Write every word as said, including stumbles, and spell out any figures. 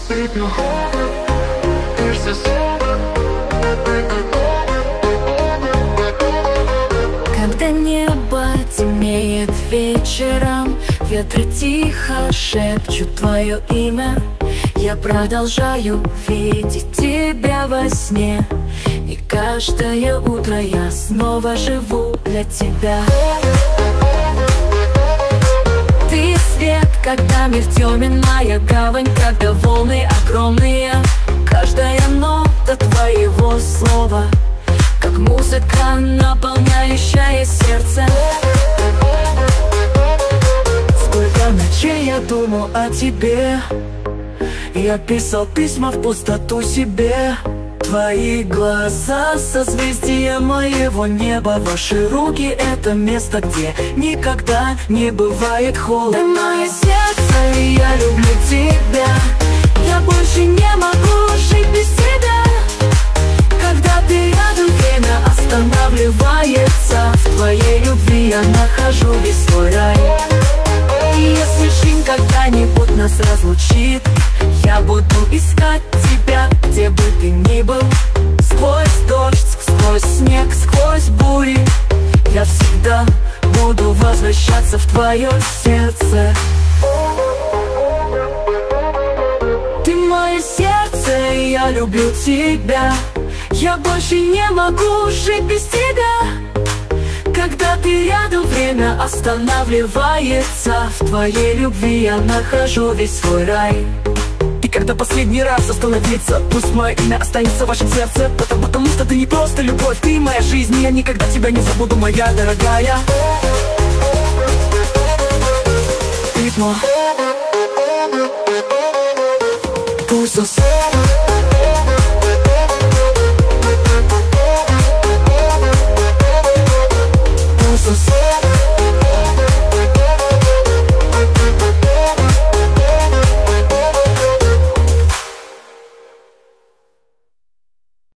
Когда небо темнеет вечером, ветры тихо шепчут твое имя. Я продолжаю видеть тебя во сне, и каждое утро я снова живу для тебя. Ты свет, когда мир темен, моя гавань, когда волны огромные. Каждая нота твоего слова, как музыка, наполняющая сердце. Сколько ночей я думал о тебе, я писал письма в пустоту себе. Твои глаза — созвездия моего неба. Ваши руки — это место, где никогда не бывает холода. Ты мое сердце, и я люблю тебя. Я больше не могу жить без тебя. Когда ты рядом, время останавливается. В твоей любви я нахожу весь свой рай. И если жизнь когда-нибудь нас разлучит, я буду искать тебя, где бы ты ни был. Сквозь дождь, сквозь снег, сквозь бури, я всегда буду возвращаться в твое сердце. Ты мое сердце, и я люблю тебя. Я больше не могу жить без тебя. Когда ты рядом, время останавливается. В твоей любви я нахожу весь свой рай. И когда последний раз остановиться, пусть мое имя останется в вашем сердце. Потому, потому что ты не просто любовь, ты моя жизнь, и я никогда тебя не забуду, моя дорогая. Ритмо. Пульсос.